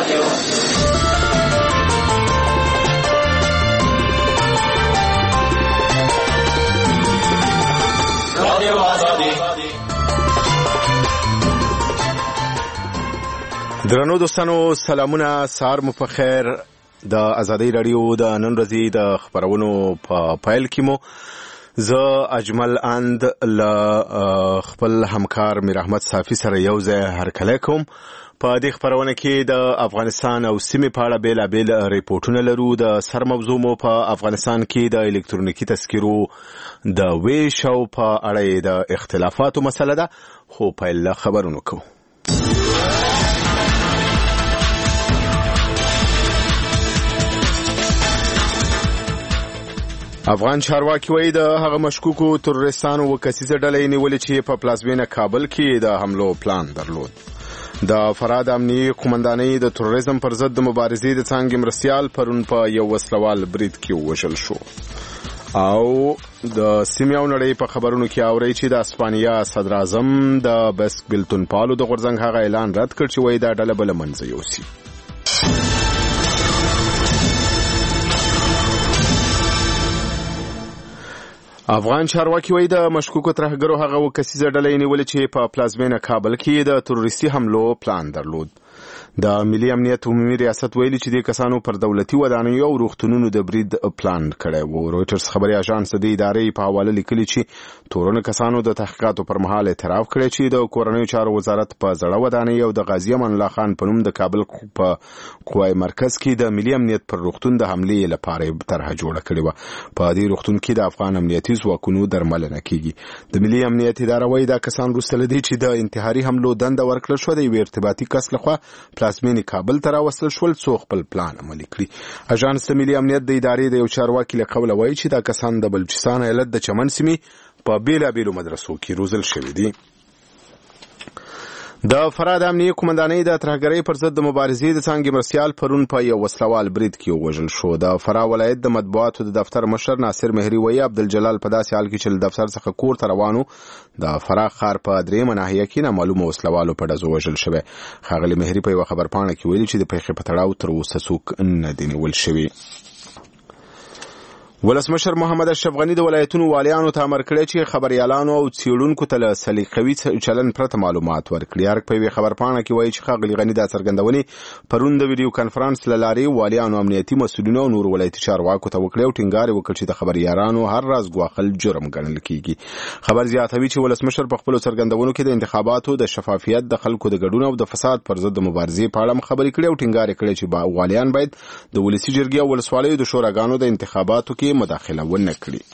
درنو دوستانو سلامونه، سهار مو په خیر. د ازادۍ رادیو د نن ورځې د خبرونو په پایل کې مو زه اجمل اند له خپل همکار میر احمد صافی سره یو ځای هرکلی کوم. په دې خبرونه کې د افغانستان او سیمې په اړه بیلابیل ریپورټونه لرو. د سر موضوع مو په افغانستان کې د الکترونیکي تذکرو د ویش او په اړه د اختلافاتو مسله ده، خو پیل له خبرونو کوو. افغان چارواکي وایي د هغه مشکوکو تروریستانو و کسیزه ډلې نیولې چې په پلازمینه کابل کې د حملو پلان درلود. د فراد امنیتي قومندانۍ د تروریزم پر ضد د مبارزې د څانګې مرستیال پرون په یو وسلوال برید کې ووژل شو. او د سیمې او نړۍ په خبرونو کې اوري چې د اسپانیا صدر اعظم د بسک بلتون پالو د غورځنګ هغه اعلان رد کړ چې وایي دا ډله بل منځ یوسي. افغان چارواکي وایي د مشکوکو ترهګرو هغه و کسیزه ډلې نیولې چې په پلازمینه کابل کې د تروریستي حملو پلان درلود. د ملي امنیت عمومي ریاست ویلي چې د کسانو پر دولتي ودانیو او روغتونونو د برید پلان کړی و. رویټرز خبري اژانس د ادارې په حواله لیکلي چې تورن کسانو د تحقیقاتو پر مهال اعتراف کړی چې د کورنیو چارو وزارت په زړه ودانۍ او د غازی امان الله خان په نوم د کابل په قوای مرکز کې د ملي امنیت پر روغتون د حملې لپاره طرحه جوړه کړې و. په دې روغتون کې د افغان امنیتي ځواکونو درملنه کیږي. د ملي امنیت اداره وایي دا کسان وروسته له دې چې د انتحاري حملو دنده ورکړل شوه د یو ارتباطي کس لخوا پلازمینې کابل ته راوستل شول څو خپل پلان عملي کړي. اژانس د ملي امنیت د ادارې د یو چارواکي له قوله وایي چې دا کسان د بلوچستان ایالت د چمن سیمې په بیلابیلو مدرسو کې روزل شوي دي. د فراد امنیتي قومندانۍ د ترهګرۍ پر ضد د مبارزې د څانګې مرستیال پرون په یو وسلوال برید کې ووژل شو. د فراه ولایت د مطبوعاتو د دفتر مشر ناصر مهری وایي عبدالجلال په داسې حال کې چې له دفتر څخه کور ته روانو د فراه ښار په درېیمه ناحیه کې نامعلومه وسلوالو په ډزو وژل شوی. ښاغلي مهری په یوه خبرپاڼه کې ویلي چې د پیښې په تړاو تر اوسه څوک نه دي نیول شوي. ولسمشر محمد اشرف غني د ولایتونو والیانو ته امر کړی چې خبريالانو او څېړونکو ته له سلیقوي چلن پرته معلومات ورکړي. ارګ په یوه خبرپاڼه کې وایي چې ښاغلي غني دا څرګندونې پرون د ویډیو کانفرنس له لارې والیانو، امنیتي مسؤلینو او نور ولایتي چارواکو ته وکړي او ټینګار یې وکړ چې د خبريالانو هر راز ګواښل جرم ګڼل کیږي. خبر زیاتوي چې ولسمشر په خپلو څرګندونو کې د انتخاباتو د شفافیت، د خلکو د ګډون او د فساد پر ضد د مبارزې په اړه خبرې کړي او ټینګار یې کړی چې والیان باید د ولسي جرګې او ولسوالیو د شوراګانو د انتخاباتو کې مداخله ونه کړي.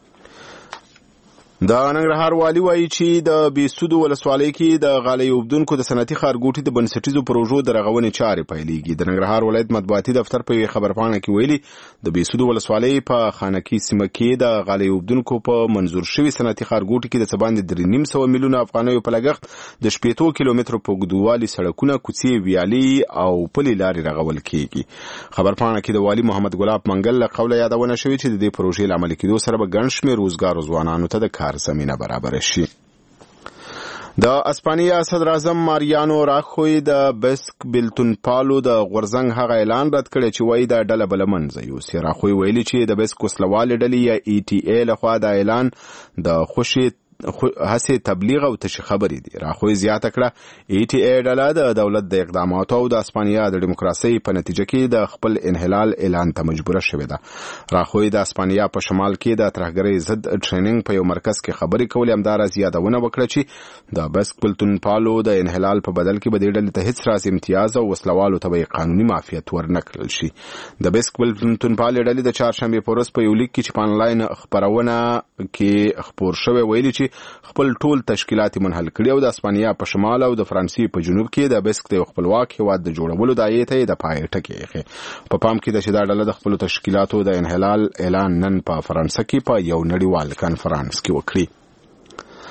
د ننګرهار والی وایي چې د بیسودو ولسوالۍ کې د غالۍ اوبدونکو د صنعتي ښارګوټي د بنسټیزو پروژو د رغونې چارې پیلېږي. د ننګرهار ولایت مطبوعاتي دفتر په یوې خبرپاڼه کې ویلي د بیسودو ولسوالۍ په خانکي سیمه کې د غالۍ اوبدونکو په منظور شوي صنعتي ښارګوټي کې د څه باندې 3.5 میلیونه افغانیو په لګښت د 15 کیلومترو په اوږدوالي سړکونه، کوڅې، ویالې او پلې لارې رغول کېږي. خبرپاڼه کې د والي محمد ګلاب منګل له قوله یادونه شوې چې د دې پروژې له عملي کېدو سره به ګڼ شمېر روزګار ځوانانو ته د کار زمینه برابر شي. د اسپانیا صدر اعظم ماریانو راخوی د بسک بلتون پالو د غورځنګ هغه اعلان رد کړی چې وایي دا ډله بل منځ یوسي. راخوی ویلي چې د بسک وسلوالې ډلې یا ETA لخوا دا اعلان د خوشي هسه تبلیغ او تشي خبرې دي. راخوی زیاته کړه ETA ډله د دولت د اقداماتو او د اسپانیا د دیموکراسي په نتیجه کې د خپل انحلال اعلان ته مجبوره شوې ده. راخوی د اسپانیا په شمال کې د ترهګرۍ ضد ټریننګ په یو مرکز کې خبرې کولې. همداراز یادونه وکړه چې د بسک بلتون پالو د انحلال په بدل کې به دې ډلې ته هیڅ راز امتیاز او وسلوالو ته به قانوني معافیت ورنکړل شي. د بسک بلتون پالو ډلې د چهارشنبې په ورځ په یو لیک کې چې په انلاین خبرونه کې خپور شوی ویلي چې خپل ټول تشکیلات منحل کړي او د اسپانیا په شمال او د فرانسې په جنوب کې د بسک د خپلواک هیواد د جوړولو دایې ته د پای ټکی ایښی. په پام کې د شدا ډله د خپل تشکیلاتو د انحلال اعلان نن په فرانسه کې په یو نړیوال کانفرنس کې وکړي.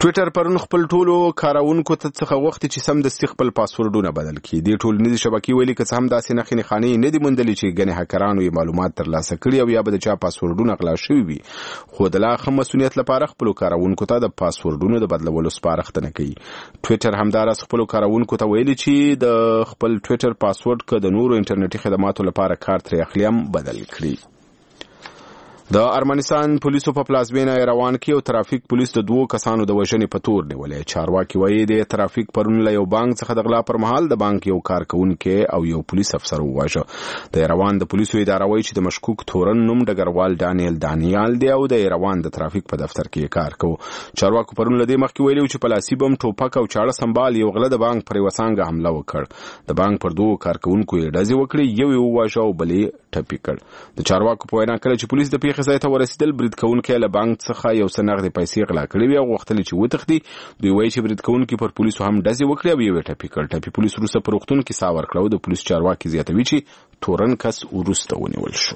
ټویټر پرون خپل ټولو کارونکو ته څخه وخت چې سمدستي خپل پاسورډونه بدل کړي. د ټولنیزې شبکې ویلي که څه هم داسې نښې نښانې نه دي موندلې چې ګنې هکرانو یې معلومات ترلاسه کړي او یا به د چا پاسورډونه غلا شوي وي، خو د لا ښه مسؤلیت لپاره خپلو کارونکو ته د پاسورډونو د بدلولو سپارښتنه کوي. ټویټر همداراز خپلو کارونکو ته ویلي چې د خپل ټویټر پاسورډ که د نورو انټرنیټي خدماتو لپاره کار ترې اخلي هم بدل کړي. د ارمنستان پولیسو په پلازمینه ایروان کې یو ترافیک پولیس د 2 کسانو د وژنې په تور نیولې. چارواکي وایي د ترافیک پرون له یو بانک څخه د غلا پر مهال د بانک یو کارکونکي او یو پولیس افسر وواژه. د ایروان د پولیسو اداره وایي چې د مشکوک تورن نوم ډګروال دانیال دی او د ایروان د ترافیک په دفتر کې کار کوي. چارواکو پرون له دې مخکې ویلي چې پلاسي بم، ټوپک او چاړه سمبال یو غله د بانک پر یوه څانګه حمله وکړ. د بانک پر 2 کارکونکو یې ډزې وکړې، یو یې وواژه او بل یې ټپي کړ. د چارواکو په وینا کله چې پولیس د پیښې ځای ته ورسېدل، برید کوونکی له بانک څخه یو څه نغدې پیسې غلا کړې وې او غوښتل چې وتښتي. دوی وایي چې برید کوونکي پر پولیسو هم ډزې وکړې او یو یې ټپي کړ. ټپي پولیس وروسته په روغتون کې ساه ورکړه او د پولیس چارواکي زیاتوي چې تورن کس وروسته ونیول شو.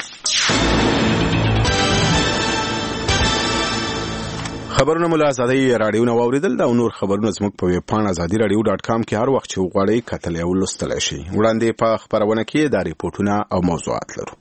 خبرونه مو له ازادۍ راډیو نه واورېدل. دا نور خبرونه زموږ په ویب پاڼه azadi.radio.com کې هر وخت چې وغواړئ کتلی او لوستلی شئ. وړاندې په خپرونه کې دا ریپورټونه او موضوعات لرو.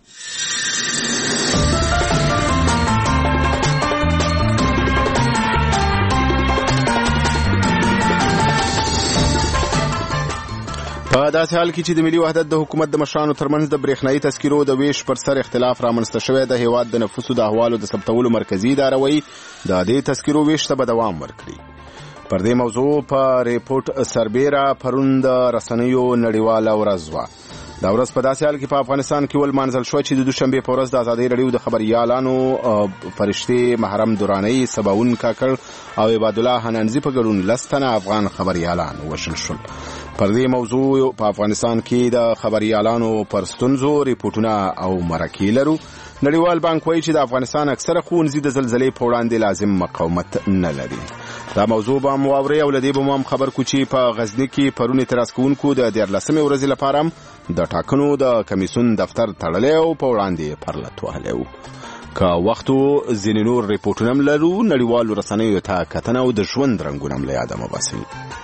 په داسې حال کې چې د ملي وحدت د حکومت د مشرانو ترمنځ د برېښنایي تذکرو د ویش پر سر اختلاف رامنځته شوی، د هیواد د نفوسو د احوالو د ثبتولو مرکزي اداره وایي د دې تذکرو ویش ته به دوام ورکړي. پر دې موضوع په ریپورټ سربیره پرون د رسنیو نړیواله ورځ وه. دا ورځ په داسې حال کې په افغانستان کې ولمانځل شوه چې د دوشنبې په ورځ د ازادۍ راډیو د خبریالانو فرشتې محرم درانۍ، سباون کاکړ او عباد الله حنانزي په ګډون 10 تنه افغان خبریالان وژل شول. پر دې موضوع په افغانستان کې د خبریالانو پر ستونزو ریپورټونه او مرکې لرو. نړیوال بانک وایي چې د افغانستان اکثره ښوونځي د زلزلې په وړاندې لازم مقاومت نه لري. دا موضوع به مو واورئ او له دې به مو هم خبر کړو چې په غزني کې پرون اعتراض کوونکو د 14مې ورځې لپاره هم د ټاکنو د کمیسیون دفتر تړلی او په وړاندې پرلت وهلی و. که وختو ځینې نور ریپورټونه هم لرو. نړیوالو رسنیو ته کتنه او د ژوند رنګونه هم له یاده مه باسئ.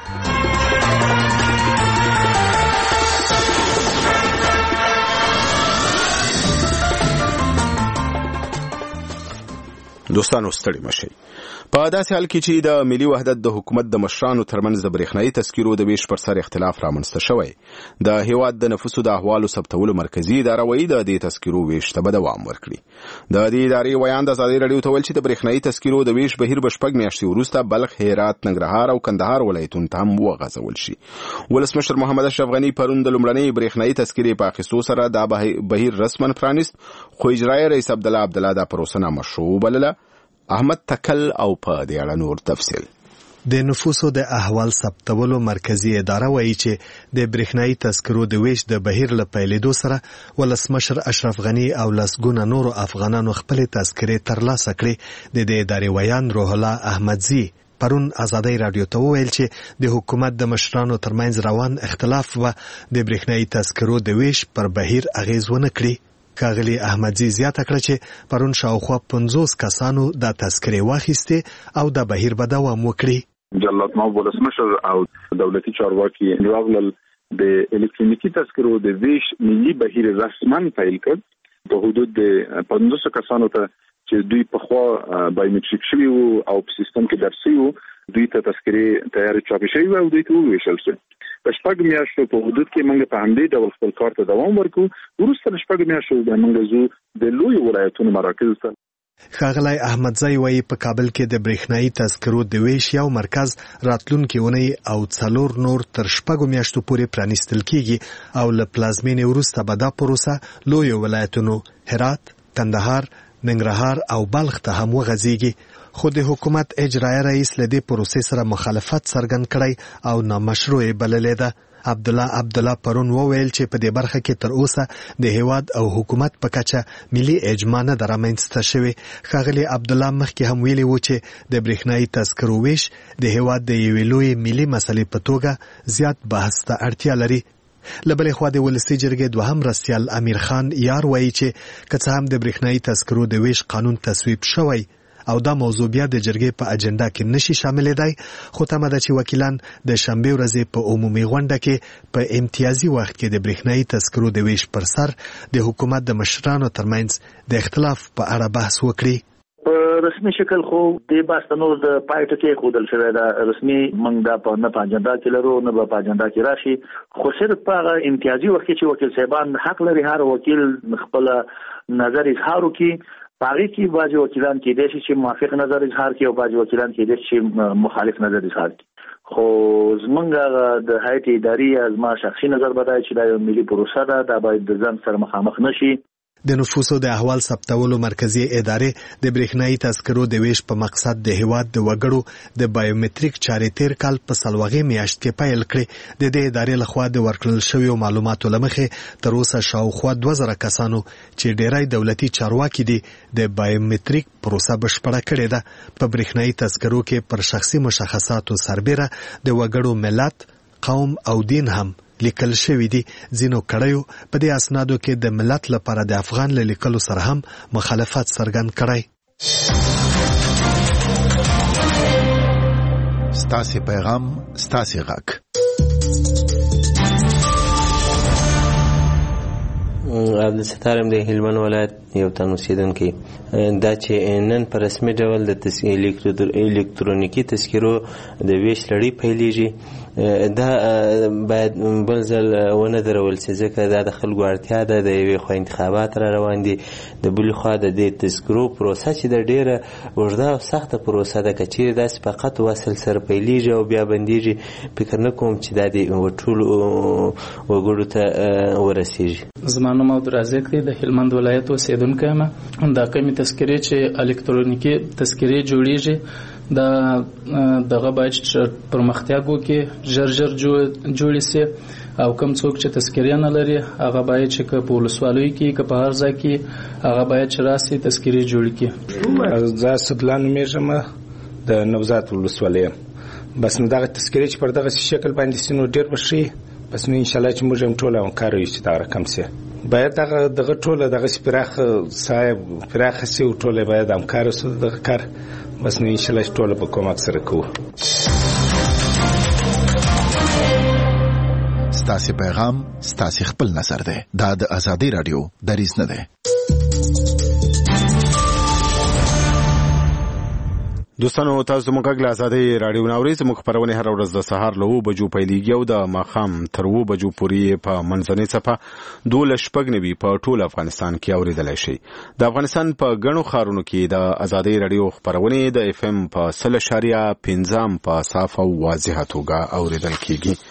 دوستانو ستړي مشئ. په داسې حال کې چې د ملي وحدت د حکومت د مشرانو ترمنځ د برېښنایي تذکرو د ویش پر سر اختلاف رامنځته شوی، د هیواد د نفوسو د احوالو ثبتولو مرکزي اداره وایي د دې تذکرو ویش ته به دوام ورکړي. د دې ادارې ویان د ازادۍ راډیو ته ویل چې د برېښنایي تذکرو د ویش بهیر به 6 میاشتې وروسته بلخ، هرات، ننګرهار او کندهار ولایتونو ته هم وغځول شي. ولسمشر محمد اشرف غني پرون د لومړنۍ برېښنایي تذکرې په اخیستو سره دا بهیر رسما پرانیست، خو اجرایي رئیس عبدالله دا پروسه نامشروع بلله. احمد تکل او په دې اړه نور تفصیل. د نفوسو د احوال ثبتولو مرکزی اداره وایي چې د برېښنایي تذکرو د ویش د بهیر له پیلېدو سره ولسمشر اشرف غني او لسګونه نورو افغانانو خپل تذکرې ترلاسه کړې. د دې ادارې ویان روح الله احمدزي پرون ازادۍ راډیو ته وویل چې د حکومت د مشرانو ترمنځ روان اختلاف و د برېښنایي تذکرو د ویش پر بهیر اغیز ونه کړي. کاغلی احمدزي زیاته کړه چې پرون شاوخوا 50 کسانو د تذکرې واخیسته او د بهیر به دوام وکړي. جلات ما ولسمشر او دولتي چارواکي نیواغلل د الکترونیکی تذکرو د ویش ملي بهیر رسما پیل کړ. په حدود د 50 کسانو ته چې دوی په خوا بایومټریک شوي وو او په سیستم کې درسي وو، دوی ته تذکرې تیار چاپ شوي او دوی ته وویشل شو. په 6 میاشتو په حدود کې موږ په همدې ډول خپل کار ته دوام ورکو. وروسته د 6 میاشتو د موږ زو د لوی ولایتونو مراکز ته. ښاغلی احمدزی وایي په کابل کې د برېښنایي تذکرو د ویش یو مرکز راتلونکې اونۍ او 4 نور تر 6 میاشتو پورې پرانیستل کیږي او له پلازمینې وروسته به دا پروسه لوی ولایتونو هرات، کندهار، ننګرهار او بلخ ته هم وغځیږي. خو د حکومت اجرایي رئیس له دې پروسې سره مخالفت څرګند کړی او نامشروع بللې ده. عبدالله پرون وویل چې په دې برخه کې تر اوسه د هیواد او حکومت په کچه ملي اجماع نه رامنځته شوې. ښاغلي عبدالله مخکې هم ویلي و چې د برېښنایي تذکرو ویش د هیواد د یوې لویې ملي مسلې په توګه زیات بحث ته اړتیا لري. له بلې خوا د ولسي جرګې دوهم رسیال امیر خان یار وایي چې که څه هم د برېښنایي تذکرو د ویش قانون تصویب شوی او دا موضوع بیا د جرګې په اجنډا کې نشي شاملېدای، خو تمه ده چې وکیلان د شنبې ورځې په عمومي غونډه کې په امتیازي وخت کې د برېښنایي تذکرو د ویش پر سر د حکومت د مشرانو ترمنځ د اختلاف په اړه بحث وکړي. په رسمي شکل خو د باستنور د پایټ کې خودل شوی دا رسمي موږ دا په نه اجنډا کې لرو نه په اجنډا کې راشي، خو صرف په امتیازي وخت چې وکیل صاحبان حق لري هر وکیل خپل نظر اظهار وکړي. باقي کې بعض وکیلان کې دي چې موافق نظر اظهار کوي او بعض وکیلان کې دي چې مخالف نظر اظهار کوي. خو زمونږ د هیئت اداري از ما شخصي نظر بدای چې دا یو ملي پروسه ده، دا باید د ځان سره مخامخ نشي. د نفوسو د احوال ثبتولو مرکزی ادارې د برېښنایي تذکرو د ویش په مقصد د هیواد د وګړو د بایومټریک چارې تیر کال په سلوغې میاشت کې پیل کړې. د دې ادارې لخوا د ورکړل شویو معلوماتو لمخې تر اوسه شاوخوا 2000 کسانو چې ډیری دولتي چارواکي دي د بایومټریک پروسه بشپړه کړې ده. په برېښنایي تذکرو کې پر شخصي مشخصاتو سربیره د وګړو ملت، قوم او دین هم لیکل شوی دي. ځینو کړیو په دې اسنادو کې د ملت لپاره د افغان له لیکلو سره هم مخالفت څرګند کړی. ستاسې پیغام ستاسې غږ. عبدالستار د هلمند ولایت یو تن اوسیدونکی، دا چې نن په رسمي ډول د الکترونیکي تذکرو د ویش لړۍ پیلېږي، دا باید بل ځل ونه درول شي ځکه دا د خلکو اړتیا ده. د یوې خوا انتخابات را روان دي، د بلې خوا د دې تذکرو پروسه چې د ډېره اوږده او سخته پروسه ده. که چیرې داسې فقط وصل سره پیلېږي او بیا بندېږي، فکر نه کوم چې دا د ټولو وګړو ته ورسېږي. زما نوم عبدالرزاق دی، د هلمند ولایت اوسېدونکی یم. دا کومې تذکرې چې الکترونیکي تذکرې جوړېږي دغه باید پرمختیا وکړي، ژر جوړې شي، او کوم څوک چې تذکرې نه لري هغه باید چې په ولسوالیو کې که په هر ځای کې هغه باید چې راسي تذکرې جوړې کړي. زه اسدالله نومېږم، د نوزاد ولسوالۍ یم. بس نو دغه تذکرې چې پر دغه شکل باندې سي نو ډېر به ښه، بس نو انشاءالله چې موږ هم ټول همکاره یو چې دا رقم سي. باید دغه ټوله دغسې پراخه سي او ټوله باید همکاره سو دغه کار. بس نو انشاءالله چې ټوله په کومک سره کوو. ستاسې پیغام ستاسې خپل نظر دی. دا د ازادي راډیو دریځ نه دی. دوستانو، تاسو موږ غږ له ازادي راډیو ناوري. زموږ خپرونه هر ورځ د سهار له 9 بجو پیلېږي او د ماښام تر 2 بجو پورې په منځنۍ څپه 12:09 په ټول افغانستان کې اورېدلی شي. د افغانستان په ګڼو ښارونو کې د ازادي راډیو خپرونې د FM په 100.5 په صاف او واضحه توګه اورېدل کېږي.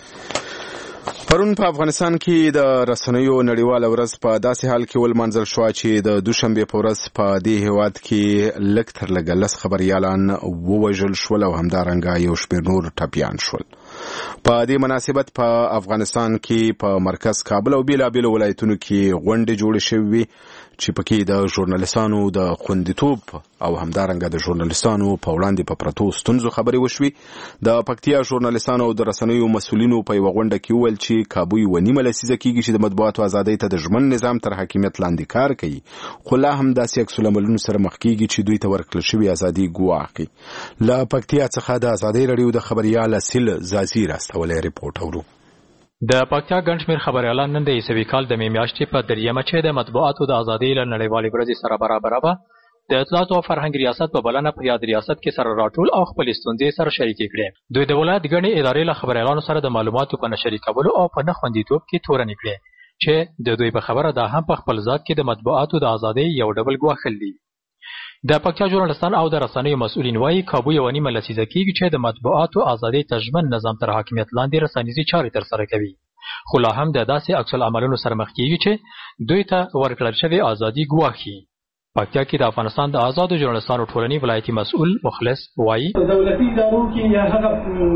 پرون په افغانستان کې د رسنیو نړیواله ورځ په داسې حال کې ولمانځل شوه چې د دوشنبې په ورځ په دې هیواد کې لږ تر لږه 10 خبریالان ووژل شول او همدارنګه یو شمېر نور ټپیان شول. په دې مناسبت په افغانستان کې په مرکز کابل او بیلابیلو ولایتونو کې غونډې جوړې شوې وي چې پکې د ژورنالیستانو د خوندیتوب او همدارنګه د ژورنالیستانو په وړاندې په پرتو ستونزو خبرې وشوې. د پکتیا ژورنالیستانو او د رسنیو مسؤلینو په یوه غونډه کې وویل چې کابو یوه نیمه لسیزه کېږي چې د مطبوعاتو ازادۍ ته د ژمن نظام تر حاکمیت لاندې کار کوي، خو لا هم داسې عکس العملونو سره مخ کېږي چې دوی ته ورکړل شوې ازادي ګواښ کړي. له پکتیا څخه د ازادۍ راډیو د خبریال اصیل زازي راستولی رپورټ اورو. د پکتیا ګڼ شمېر خبریالان نن د عیسوي کال د مې میاشتې په 3 چې د مطبوعاتو د ازادۍ له نړیوالې ورځې سره برابره وه، د اطلاعاتو او فرهنګ ریاست په بلنه په یاد ریاست کې سره راټول او خپلې ستونزې سره شریکې کړې. دوی د ولایت ګڼې ادارې له خبریالانو سره د معلوماتو په نه شریکولو او په نه خوندیتوب کې تورنې کړې چې د دوی په خبره دا هم په خپل ذات کې د مطبوعاتو د ازادۍ یو ډول ګواښل دي. د پکتیا ژورنالیستان او د رسنیو مسؤلین وایي کابو یوه نیمه لسیزه کېږي چې د مطبوعاتو ازادۍ ته ژمن نظام تر حاکمیت لاندې رسنیزې چارې ترسره کوي، خو لا هم د داسې عکس العملونو سره مخ کېږي چې دوی ته ورکړل شوې ازادي ګواښي. پکتیا کې د افغانستان د آزادو ژورنالیستانو ټولنې ولایتي مسؤل مخلص وایي دولتي ادارو کې یا هغه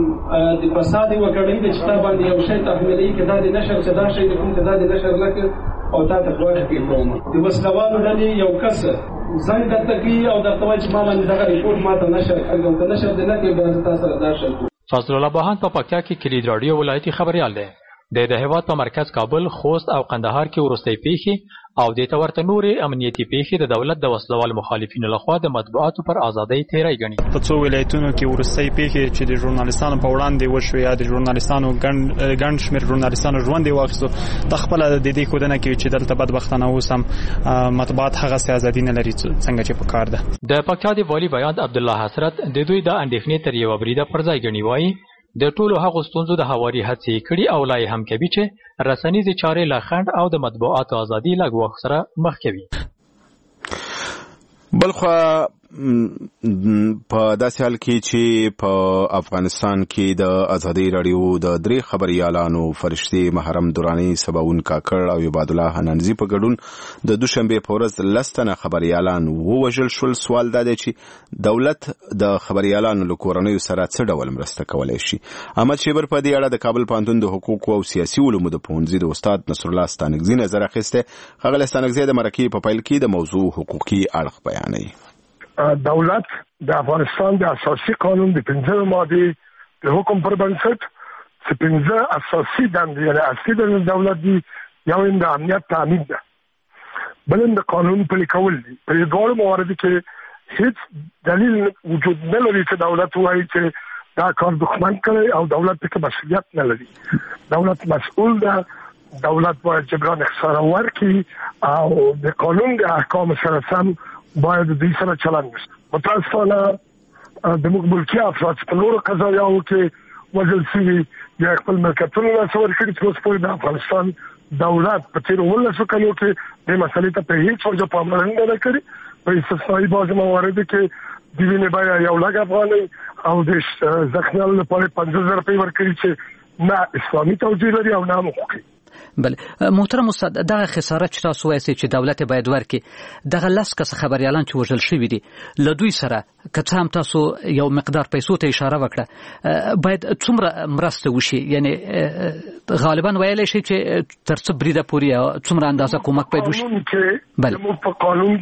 د فساد وکړې د شته باندې یو شی تحمیلي کې دا د نشر چې دا شی د کوم دا د نشر لکه او تا ته خواږه کې کوم د وسلوالو ډلې یو کس زنګ درته کوي او درته وایي چې ما باندې دغه ریپورټ ما ته نشر کړی او که نشر دې نه کوي بیا زه تا سره دا شی. فضل الله بهان په پکتیا کې کلید راډیو ولایتي خبریال دی. د هیواد په مرکز کابل، خوست او قندهار کې وروستۍ پیښې او د ورته نورې امنیتي پیښې د دولت د وسلوال مخالفینو لخوا د مطبوعاتو پر ازادۍ تیری ګڼي. په څو ولایتونو کې وروستۍ پیښې چې د ژورنالیستانو په وړاندې وشوې یا د ژورنالیستانو ګڼ شمېر ژورنالیستانو ژوند یې واخیستو، د خپله د دې ښودنه کوي چې دلته بدبختانه اوس هم مطبوعات هغسې ازادي نه لري څنګه چې په کار ده. د پکتیا د والي بیان عبدالله حسرت د دوی د اندېښنې تر یوه بریده پر ځای ګڼي. وایي د ټولو هغو ستونزو د هواري هڅې کړي او لا یې هم کوي چې رسنیزې چارې له خنډ او د مطبوعاتو ازادي له ګواښ سره مخ کوي. بلخوا په داسې حال کې چې په افغانستان کې د ازادي راډیو د 3 خبريالانو فرشتي محرم دوراني سباون کاکړ او عباد الله حنانزي په ګډون د دوشنبه په ورځ لستنه خبريالان ووژل شول. سوال دا دی چې دولت د خبريالانو له کورنیو سره څه ډول مرسته کولای شي. احمد شیبر په دې اړه د کابل پوهنتون د حقوقو او سیاسي علومو د پوهنځي د استاد نصر الله ستانکزي نظر اخیسته. ښاغلی ستانکزي د مرکې په پیل کې د موضوع حقوقي اړخ بیانوي. دولت د افغانستان د اساسي قانون د 15 ماده د حکم پر بنسټ چې 15 اساسي دندې یعنی اصلي د دولت دی، یو د امنیت تامین ده، بل د قانون پلي کول دي. په دې ډول مواردو کې هیڅ دلیل وجود نه لري چې دولت وایي چې دا کار دښمن کړي او دولت پکې مسؤلیت نه لري. دولت مسؤل ده، دولت باید جبران اخسار ورکړي او د قانون د احکام سره سم باید د دې سره چلند وشي. متاسفانه د ملکي افراد په نورو قضایاو کې وژل شوي یا خپل ملکیتونه لاسه ورکړي چې اوس پورې د افغانستان دولت په تېرو 19 کلو کې دې مسلې ته په هیڅ وجه پاملرنه نه کړې. په استثنایي بعضې مواردو کې د وینې بیه 1 لک افغانۍ او د زخمیانو لپاره 50,000 روپۍ ورکړي چې نه اسلامي توجیه لري او نه حقوقي. بله محترم استاد، دغه خسارت چې تاسو وایئ چې دولت باید ورکړي، دغه 10 کس خبریالان چې وژل شوي دي له دوی سره که څه هم تاسو یو مقدار پیسو ته اشاره وکړه، باید څومره مرسته وشي؟ یعنی غالبا ویلی شي چې تر څه بریده پورې څومره اندازه کومک باید وشي؟ بله په قانون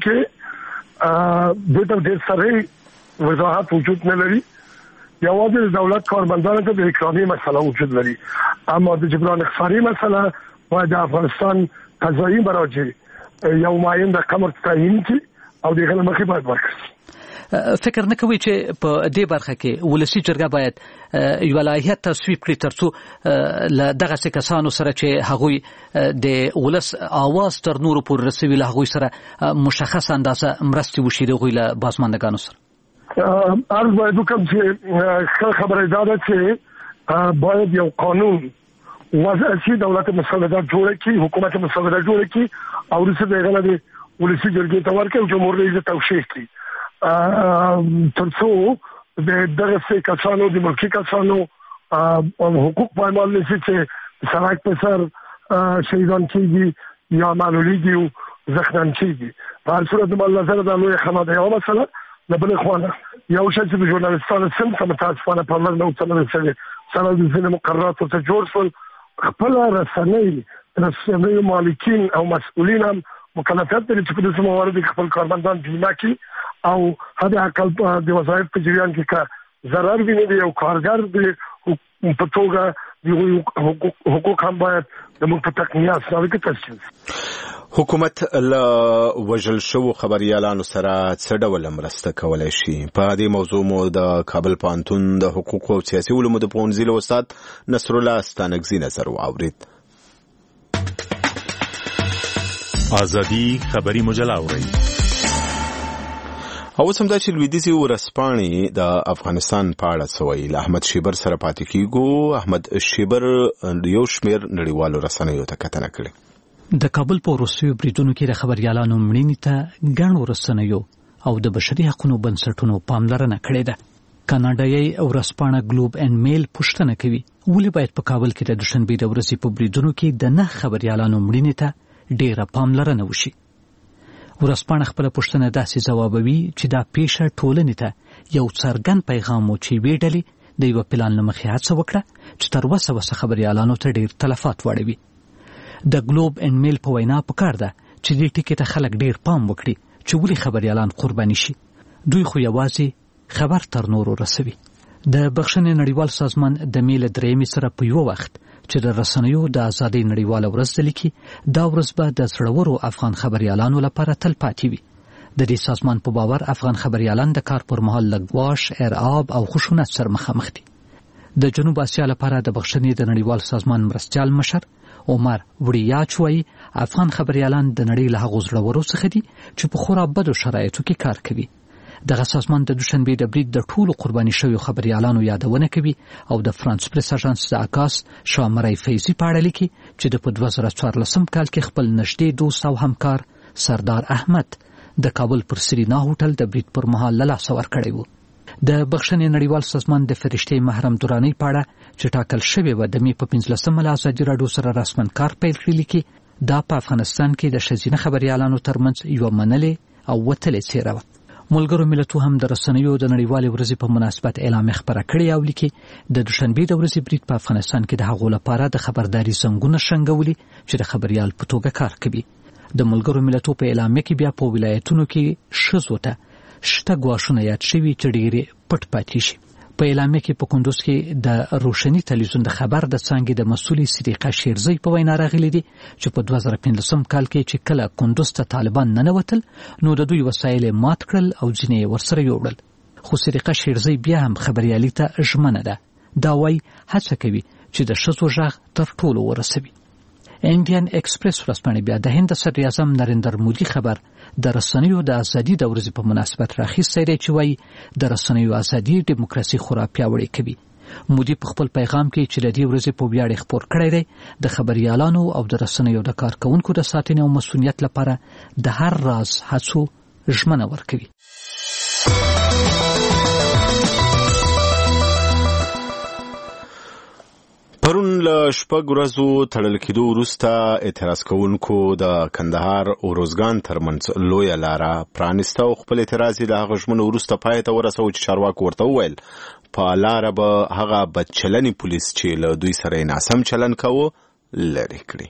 کې د ډېر سره وضاحت وجود نه لري. یوازې د دولت کارمندانو ته د اکرامي مسله وجود لري، اما د جبران اخساري مسله باید د افغانستان قضایي مراجع یو معین رقم تعیین کړي او دغه مخې باید ورکړي. فکر نه کوي چې په دې برخه کې ولسی جرګه باید یو لایحه تصویب کړي ترڅو له دغه کسانو سره چې هغوی د ولس आवाज تر نورو پورې رسوي له هغوی سره مشخص اندازه مرستې وشي د هغوی له بازماندګانو سره؟ عرض باید وکړم چې خبره دا ده چې باید یو قانون وضع شي، دولت مسودات جوړه کړي، حکومت مسودات جوړه کړي او وروسته دغه نه د ولسي جرګې ته ورکړي او جمهور رئیس توشیح کړي ترڅو د دغه کسانو د ملکي کسانو حقوق پایمال نشي چې سړک په سر شهیدان کېږي یا معلولیږي او زخمیان کېږي. په هر صورت د نظر د لویه خلا د یوه مسله له بلې خوا نه یو شی چې د ژورنالستانو صنف متاسفانه پاملرنه ورته شوې سره د ځینو مقرراتو ته جوړ شول. خپل رسنۍ مالکین او مسؤلین هم مکلفیت لري چې په داسې مواردو کې خپل کارمندان بیمه کړي او حد اقل د وظایف په جریان کې که ضرر ویني د یو کارګر د په توګه د حقوق هم باید د موږ په تقنیه اسنادو کې تشکیل شي. حکومت له وژل شوو خبریالانو سره څه ډول مرسته کولای شي؟ په دې موضوع مو د کابل پوهنتون د حقوقو او سیاسي علومو د پوهنځي له استاد نصر الله ستانکزي نظر واورید. ازادي خبري مجله اورئ. او سمدا چې لویدیځي ورسپانې د افغانستان په اړه سوي له احمد شیبر سره پاتې کیږو. احمد شیبر یو شمیر نړیوالو رسنیو ته کتنه کړې. د کابل په وروستیو بریدونو کې د خبریالانو مړینې ته ګڼو رسنیو او د بشري حقوقو بنسټونو پاملرنه کړې ده. کاناډایي ورسپانه ګلوب اینډ میل پوښتنه کوي ولې باید په کابل کې د دوشنبه د ورځې په بریدونو کې د 9 خبریالانو مړینې ته ډیره پاملرنه وشي. ورسپانه خپل پوښتنه داسې ځوابوي چې دا پیښه ټولنې ته یو څرګند پیغام و چې وی ډلې د یو پلان لمخې هڅه وکړه چې تر وسه خبریالانو ته ډیر تلفات واړوي. د ګلوب اینډ میل په وینا پکار ده چې دې ټکي ته خلک ډیر پام وکړي چې ولې خبریالان قرباني شي. دوی خو یوازې خبر تر نورو رسوي. د بخښنې نړیوال سازمان د میل درېمې سره په یو وخت چې د رسنیو د ازادۍ نړیواله ورځ ده لیکي دا ورځ به د زړورو افغان خبریالانو لپاره تل پاتې وي. د دې سازمان په باور افغان خبریالان د کار پر مهال لګواش، ارعاب او خشونت سره مخامخ دي. د جنوب اسیا لپاره د بخښنې د نړیوال سازمان مرستیال مشر عمر وړیاچ وایي افغان خبریالان د نړۍ له هغو زړورو څخه دي چې په خورا بدو شرایطو کې کار کوي. دغه سازمان د دوشنبې د برید د ټولو قرباني شویو خبریالانو یادونه کوي او د فرانس پریس اژانس د عکاس شامرای فیضي په اړه لیکي چې د 2014 کال کې خپل نږدې دوست او همکار سردار احمد د کابل پر سرینا هوټل د برید پر مهال له لاسه ورکړی و. د بخښنې نړیوال سازمان د فرشتې محرم دراني په اړه چې ټاکل شوی و د می په 15 له ازادي راډیو سره رسمن کار پیل کړی لیکي دا په افغانستان کې د ښځینه خبریالانو ترمنځ یو منلې او وتلې څیره وه. ملګرو ملتونو هم د رسنیو د نړیوالې ورځې په مناسبت اعلامیه خپره کړې او لیکي د دوشنبې د ورځې برید په افغانستان کې د هغو لپاره د خبرداري زنګونه شنګولي چې د خبریال په توګه کار کوي. د ملګرو ملتونو په اعلامیه کې بیا په ولایتونو کې ښځو ته شته ګواښونه یاد شوي چې ډېرې پټ پاتې شي. په اعلامیه کې په کندوز کې د روشني تلویزیون د خبر د څانګې د مسؤلې صدیقه شیرزی په وینا راغلي دي چې په 2015 کال کې چې کله کندوز ته طالبان ننوتل نو د دوی وسایل مات کړل او ځینې ورسره یوړل. خو صدیقه شیرزی بیا هم خبریالي ته ژمنه ده. دا وایي هڅه کوي چې د ښځو غږ تر ټولو ورسوي. انډین ایکسپریس ورځپاڼې بیا د هند صدر اعظم نریندر مودي خبر د رسنیو د ازادي د ورځې په مناسبت راخیستی دی چې وایي د رسنیو ازادي ډیموکراسي خورا پیاوړې کوي. مودي په خپل پیغام کې چې د دې ورځې په ویاړ خپور کړی دی د خبریالانو او د رسنیو د کارکونکو د ساتنې او مسؤلیت لپاره د هر راز هڅو ژمنه ورکوي. پرون له شپږ ورځو تړل کېدو وروسته اعتراض کوونکو د کندهار اوروزګان ترمنځ لویه لاره پرانیسته او خپل اعتراض یې له هغه ژمنو وروسته پای ته ورسوه چې چارواکو ورته وویل په لاره به هغه بدچلنې پولیس چې له دوی سره یې ناسم چلن کوه لرې کړي.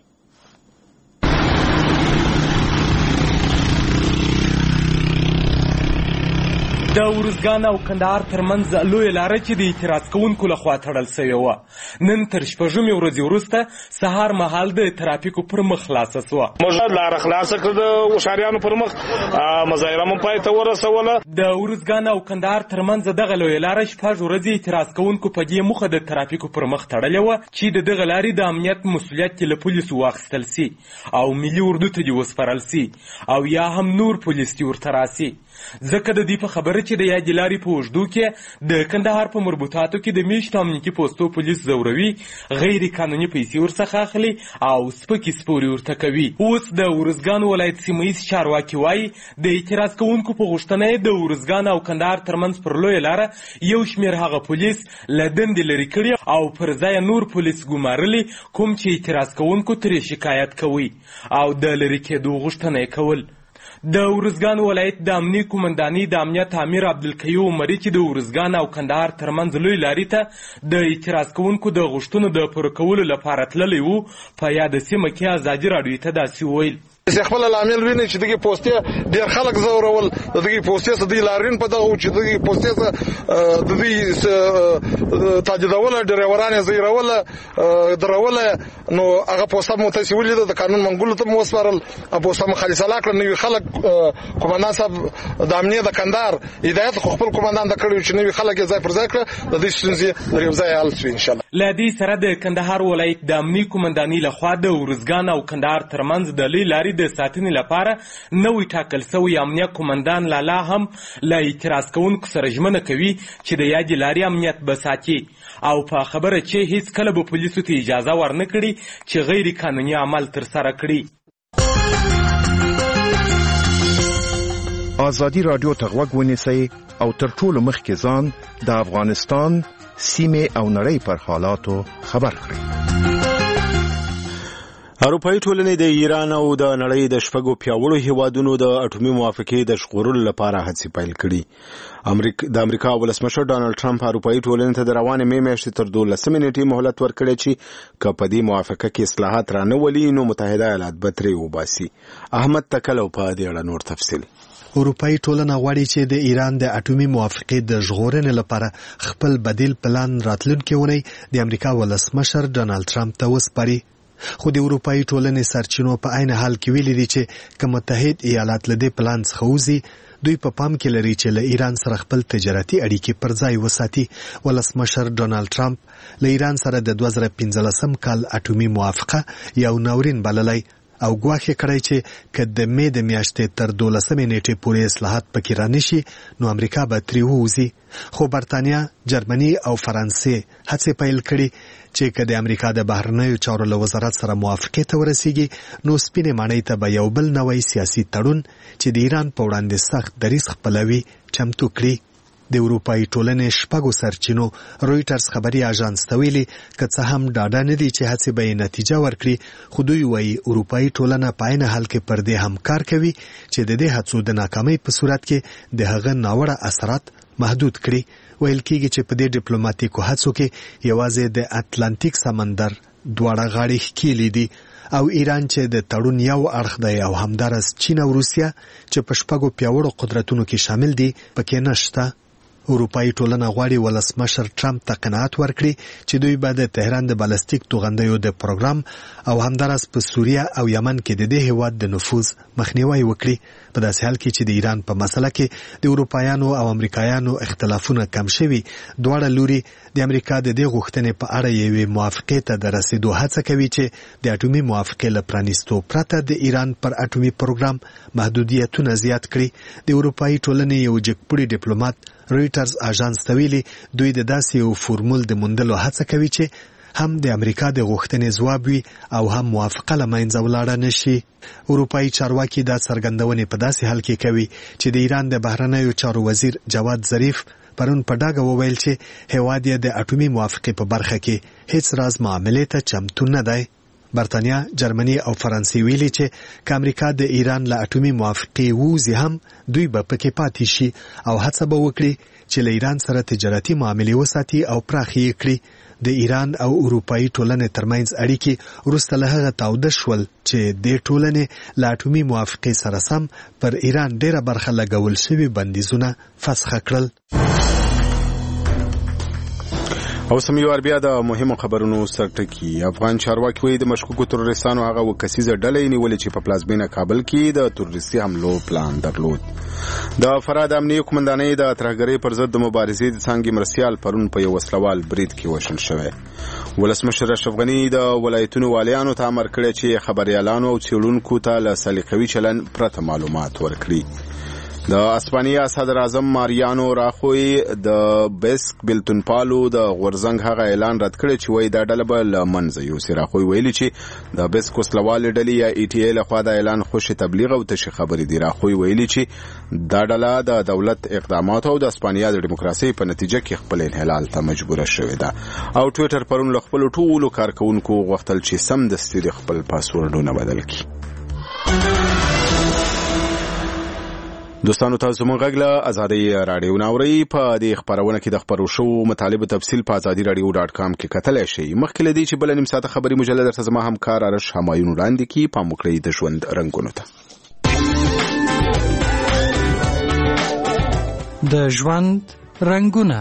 د ورزګان او کندهار ترمنځ لویه لاره چې د اعتراض کوونکو لخوا تړل سوې وه نن تر شپږمې ورځې وروسته سهار مهال د ترافیکو پر مخ خلاصه سوه. موږ لاره خلاصه کړه د هوښیاریانو پر مخ، مظاهره مو پای ته ورسوله. د ورزګان او کندهار ترمنځ دغه لویه لاره شپږ ورځې اعتراض کوونکو په دې موخه د ترافیکو پر مخ تړلې وه چې د دغه لارې د امنیت مسؤلیت له پولیسو واخیستل سي او ملي اردو ته دې وسپارل سي او یا هم نور پولیس دې ورته راسي. ځکه د دې په خبره چې د یادې لارې په اوږدو کې د کندهار په مربوطاتو کې د میشتو امنیتي پوستو پولیس ځوروي، غیر قانوني پیسې ورڅخه اخلي او سپکې سپورې ورته کوي. اوس د ورزګان ولایت سیمه ییز چارواکي وایي د اعتراض کوونکو په غوښتنه یې د ورزګان او کندهار ترمنځ پر لویه لاره یو شمېر هغه پولیس له دندې لرې کړي او پر ځای نور پولیس ګمارلي کوم چې اعتراض کوونکو ترې شکایت کوي او د لرې کېدو غوښتنه یې کول. د ورزګان ولایت د امنی قومندانۍ د امنیت امیر عبدالقیوم عمري چې د ورزګان او کندهار ترمنځ لوی لارې ته د اعتراض کوونکو د غوښتنو د پوره کولو لپاره تللی و په یاده سیمه کې ازادي راډیو ته داسې وویل. خپل لامل ویني چې دغه پوسټه ډیر خلک زورول دغه پوسټه د لارین په دغه چې دغه پوسټه د دې تاجدول ډریورانه زیرول درول نو هغه پوسټه متسولې د قانون منګولو ته موسپارل پوسټه مخالصه لاکړه نو خلک قومندان صاحب د امنیت د کندهار هدایت خپل قومندان د کړو چې نو خلک ځای پر ځای کړ د دې ستونزې لري ځای حل شي ان شاء الله. لدی سره د کندهار ولایت د امنی قومندانۍ لخوا د ورزګان او کندهار ترمنځ د لوی لارې د ساتنې لپاره نوې ټاکل سوی امنیت قومندان لالا هم له اعتراض کوونکو سره ژمنه کوي چې د یادې لارې امنیت به ساتي او په خبره چې هیڅ کله به پولیسو ته اجازه ورنه کړي چې غیر قانوني عمل ترسره کړي. ازادي راډیو ته غوږ ونیسئ او تر ټولو مخکې ځان د افغانستان سیمې او نړۍ پر حالاتو خبر کړئ. اروپایي ټولنې د ایران او د نړۍ د شپږو پیاوړو هیوادونو د اټومي موافقې د ژغورلو لپاره هڅې پیل کړي. د امریکا ولسمشر ډانلډ ټرمپ اروپایي ټولنې ته د روانې مې میاشتې تر 12 نیټې مهلت ورکړی چې که په دې موافقه کې اصلاحات رانه ولي نو متحده ایالات به ترې وباسي. احمد تکلو په دې اړه نور تفصیل. اروپאי ټولنه غواړي چې د ایران د اټومي موافقې د ژغورنې لپاره خپل بدیل پلان راتلونکي اونۍ د امریکا ولسمشر ډونالد ټرمپ ته وسپاري. خو د اروپאי ټولنې سرچینو په عین حال کې ویلي دي چې که متحد ایالات له دې پلان څخه وځي، دوی په پام کې لري چې له ایران سره خپل تجارتي اړیکې پر ځای وساتي. ولسمشر ډونالد ټرمپ له ایران سره د 2015 کال اټومي موافقه یو ناورین بللی او ګواښ کړی چې که د مې د میاشتې تر 12 نیټې پورې اصلاحات پکې رانشي نو امریکا به ترې ووځي. خو برتانیا، جرمني او فرانسې هڅې پیل کړي چې که د امریکا د بهرنیو چارو له وزارت سره موافقې ته ورسیږي نو سپینې ماڼۍ ته به یو بل نوی سیاسي تړون چې د ایران په وړاندې سخت دریځ خپلوي چمتو کړي. د اروپאי ټولنې شپږو سرچینو رویټرز خبري اژانس ته ویلي که څه هم ډاډه نه دي چې هڅې به نتیجه ورکړي، خو دوی وایي اروپאי ټولنه په عین حال کې پر دې هم کار کوي چې د دې هڅو د ناکامۍ په صورت کې د هغه ناوړه اثرات محدود کړي. ویل کېږي چې په دې ډیپلوماټیکو هڅو کې یوازې د اتلانتیک سمندر دواړه غاړې ښکېلې دي او ایران چې د تړون یو اړخ دی او همدارس چین او روسیه چې په شپږو پیاوړو قدرتونو کې شامل دي پکې نشته. اروپאי ټولنه غواړي ولسمشر ټرمپ ته قناعت ورکړي چې دوی به د تهران د بالستیک توغندیو د پروګرام او همدارس په سوریه او یمن کې د دې هیواد د نفوذ مخنیوي وکړي. په داسې حال کې چې د ایران په مسله کې د اروپایانو او امریکایانو اختلافونه کم شوي، دواړه لوري د امریکا د دې غوښتنې په اړه یوې موافقې ته د رسیدو هڅه کوي چې د اټومي موافقې له پرانیستو پرته د ایران پر اټومي پروګرام محدودیتونه زیات کړي. د اروپאי ټولنې یو جګپوړي ډیپلوماټ رویټرز اژانس ته ویلي دوی د داسې یو فورمول د موندلو هڅه کوي چې هم د امریکا د غوښتنې ځواب وي او هم موافقه له منځه ولاړه نشي. اروپאי چارواکي دا څرګندونې په داسې حال کې کوي چې د ایران د بهرنیو چارو وزیر جواد ظریف پرون په ډاګه وویل چې هیواد یې د اټومي موافقې په برخه کې هیڅ راز معاملې ته چمتو نه دی. برتانیا، جرمني او فرانسې ویلي چې که امریکا د ایران له اټومي موافقې ووځي هم دوی به پکې پاتې شي او هڅه به وکړي چې له ایران سره تجارتي معاملې وساتي او پراخې یې کړي. د ایران او اروپאי ټولنې ترمنځ اړیکې وروسته له هغه تاوده شول چې د ټولنې له اټومي موافقې سره سم پر ایران ډیره برخه لګول شوي بندیزونه فسخ کړل. او سمیوار بیا د مهمو خبرونو سرټکی. افغان چارواکي وایي د مشکوکو تروریستانو هغه وکسیزه ډلې نیولې چې په پلازمینه کابل کې د تروریستي حملو پلان درلود. د فراد امنیه قومندانۍ د ترهګرۍ پر ضد د مبارزې د څانګې مرستیال پرون په یو وسلوال برید کې وژل شوی. ولسمشر اشرف غني د ولایتونو والیانو ته امر کړی چې خبريالانو او څېړونکو ته له سلیقوي چلند پرته معلومات ورکړي. د اسپانیا صدر اعظم ماریانو راخوی د بیسک بلتونپالو د غورزنګ هغه اعلان رد کړی چې وایي دا ډله به له منځه یوسي. راخوی ویلي چې د بیسک وسلوالې ډلې یا ای ټي ای لخوا د اعلان خوشي تبلیغ او تشې خبرې دي. راخوی ویلي چې دا ډله د دولت اقداماتو او د اسپانیا د دیموکراسۍ په نتیجه کې خپل انحلال ته مجبوره شوې ده. او ټویټر پرون له خپلو ټولو کارکونکو غوښتل چې سمدستي د خپل پاسورډونه بدل کړي. دوستانو تاسو مونږ غږ له ازادۍ راډیو ناوري په دې خبرونه کې د خبرو شو مطالب تفصیل په azadiiradio.com کې کتلی شئ. مخکې له دې چې بل نیم ساعته خبري مجله درته زما همکار ارش همایون وړاندې کړي، پام وکړئ د ژوند رنګونو ته. د ژوند رنګونه.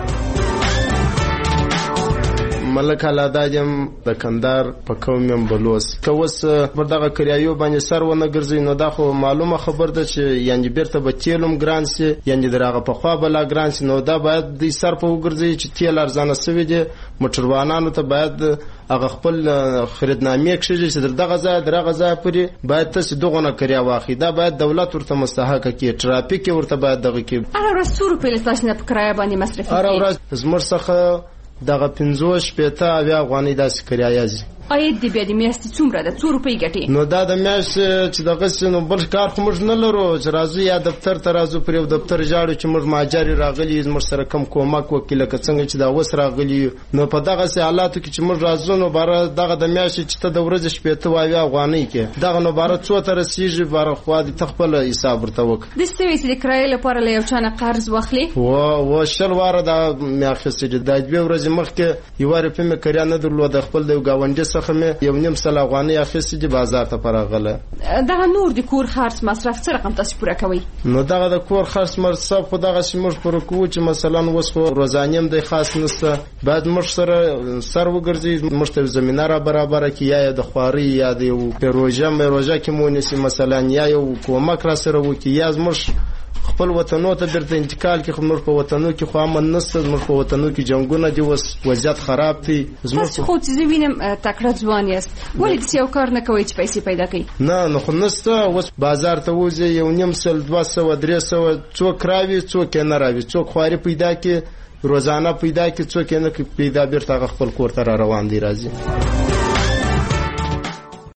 ملک علاداجم د کندهار په قوم یم بلوس که اوس پر دغه کریایو باندې سر ونه ګرځي نو دا خو معلومه خبر ده چې یعنی بیرته به تیلم ګران سي، یعنی دغه په خوا بلا ګران سي. نو دا باید د سر په وګرځي چې تیل ارزانه سوي دي. موټروانانو ته باید هغه خپل خریدنامې کښې چې دغه ځای درغه ځای پورې باید تاسو دغه نه کریا واخی. دا باید دولت ورته مستحق کړي، ټرافیک ورته باید دغه کې هر ورځ 100 روپۍ لاسنه په کرایه باندې مصرف کوي. هر ورځ زموږ څخه دغه 50 اویا افغانۍ داسې کرایه ځي. عاید دې بیا د میاشتې څومره ده؟ 2 روپۍ ګټې. نو دا د میاشتې چې دغه نو بل کار خو موږ نه لرو چې راځو یا دفتر ته راځو پر یو دفتر ژاړو چې موږ ماجر راغلي موږ سره کم کومک وکړي لکه څنګه چې دا وس راغلي. نو په دغه حالاتو کې چې موږ راځو نو بار دغه د میاشتې چې ته د ورځې 80 افغانۍ کې دغه نو بار څو تر رسیږي بار خو دې تخپل حساب ورته وک. د سوي چې د کرایې لپاره له یو چانه قرض واخلي و شل واره دا میاخستې د دوه ورځې مخکې یو واره په مې کریا نه درلوده خپل د گاونډي څخه څخه مې 1.5 افغانۍ اخیستې دي بازار ته پراغله. دغه نور د کور خرڅ مصرف څه رقم تاسو پوره کوئ؟ نو دغه د کور خرڅ مصرف خو دغه موږ پوره کوو چې مثلا اوس خو روزانه هم د خاص نشته، باید موږ سر وګرځي، موږ ته زمينه را برابر کی یا د خواري یا د پروژه کې مونږ مثلا یا یو کومک را سره وکي یا موږ خپل وطنو ته درته انتقال کې خو په وطنو کې خو امن نشته، موږ په وطنو کې جنگونه دي، وضعیت خراب دي. تاسو خو چې وینم تکړه ځوان یاست، ولې دې یو کار نه کوئ چې پیسې پیدا کړئ؟ نه نو خو نشته، اوس بازار ته وځي 1.5 200 300 څوک راوي څوک نه راوي، څوک خواري پیدا کې روزانه پیدا کې څوک نه پیدا بیرته خپل کور ته روان دي راځي.